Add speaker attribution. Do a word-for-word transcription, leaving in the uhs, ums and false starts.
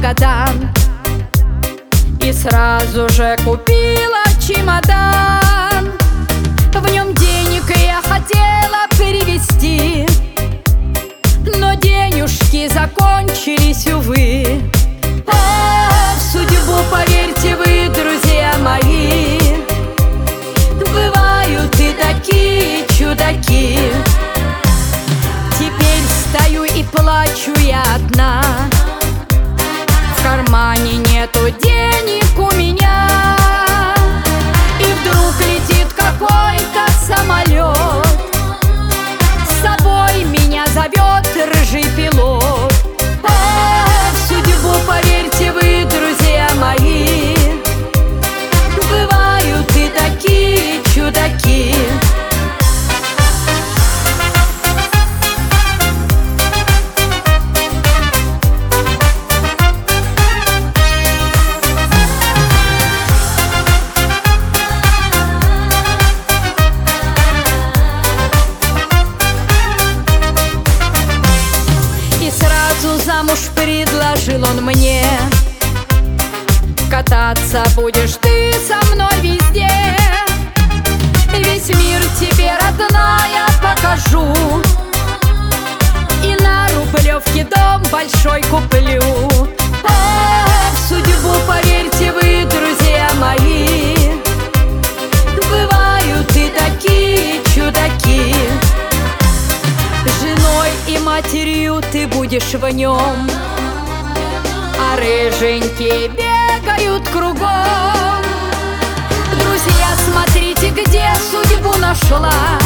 Speaker 1: Магадан и сразу же купила чемодан. В нем денег я хотела перевести, но денежки закончились, увы. А, в судьбу поверьте вы, друзья мои, бывают и такие чудаки. Теперь стою и плачу я одна, в кармане нету денег у меня. И вдруг летит какой-то самолет, с собой меня зовет рыжий пилот. А, в судьбу поверьте вы, друзья мои, бывают и такие чудаки. Замуж предложил он мне, кататься будешь ты со мной везде. Весь мир тебе, родная, покажу, и на Рублевке дом большой куплю. А, в судьбу поверьте вы, друзья мои, бывают и такие чудаки. Женой и матерью ты будешь в нем, а рыженькие бегают кругом. Друзья, смотрите, где судьбу нашла.